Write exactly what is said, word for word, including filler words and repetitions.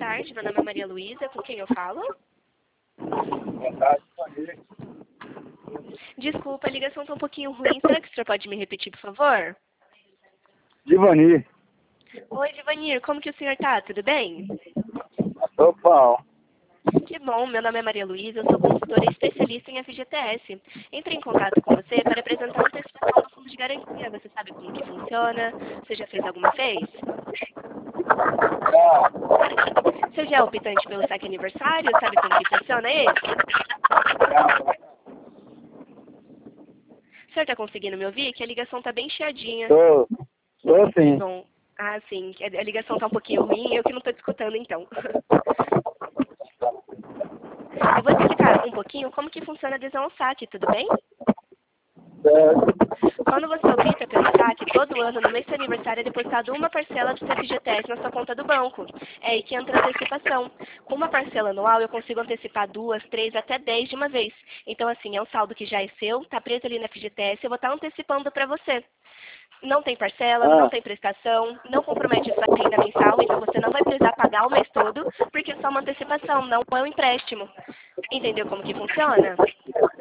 tarde, meu nome é Maria Luísa, com quem eu falo? Boa tarde, família. Desculpa, a ligação tá um pouquinho ruim, será que o senhor pode me repetir, por favor? Divani. Oi, Divanir, como que o senhor tá? Tudo bem? Tô bom. Que bom, meu nome é Maria Luísa, eu sou consultora especialista em F G T S. Entrei em contato com você para apresentar a antecipação do fundo de garantia. Você sabe como que funciona? Você já fez alguma vez? Não, Você já é optante pelo saque aniversário? Sabe como que funciona esse? não. O senhor tá conseguindo me ouvir? Que a ligação tá bem chiadinha. Tô, tô sim. Bom, ah, sim, a a ligação tá um pouquinho ruim, eu que não tô te escutando então. Eu vou te explicar um pouquinho como que funciona a adesão ao saque, tudo bem? Certo. Quando você opta pelo saque, todo ano, no mês do seu aniversário, é depositado uma parcela do seu F G T S na sua conta do banco. É aí que entra a antecipação. Com uma parcela anual, eu consigo antecipar duas, três, até dez de uma vez. Então, assim, é um saldo que já é seu, está preso ali no F G T S, eu vou estar antecipando para você. Não tem parcela, não Ah, tem prestação, não compromete a sua renda mensal, então você não vai precisar pagar o mês todo, porque é só uma antecipação, não é um empréstimo. Entendeu como que funciona?